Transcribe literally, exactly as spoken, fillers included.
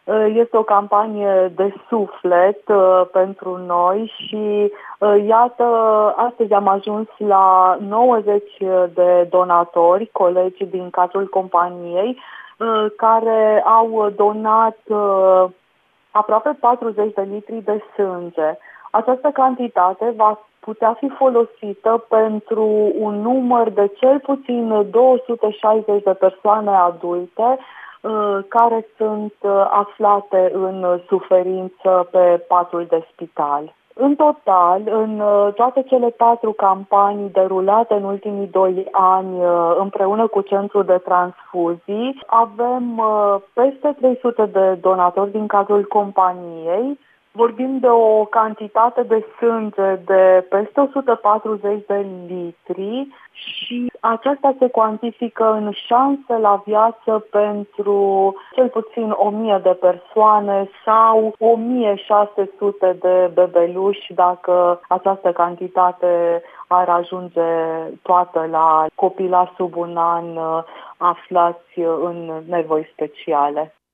Este o campanie de suflet pentru noi și iată, astăzi am ajuns la nouăzeci de donatori, colegi din cadrul companiei, care au donat aproape patruzeci de litri de sânge. Această cantitate va putea fi folosită pentru un număr de cel puțin două sute șaizeci de persoane adulte care sunt aflate în suferință pe patul de spital. În total, în toate cele patru campanii derulate în ultimii doi ani împreună cu Centrul de Transfuzii, avem peste trei sute de donatori din cadrul companiei. Vorbim de o cantitate de sânge de peste o sută patruzeci de litri și aceasta se cuantifică în șanse la viață pentru cel puțin o mie de persoane sau o mie șase sute de bebeluși dacă această cantitate ar ajunge toată la copilași sub un an aflați în nevoi speciale.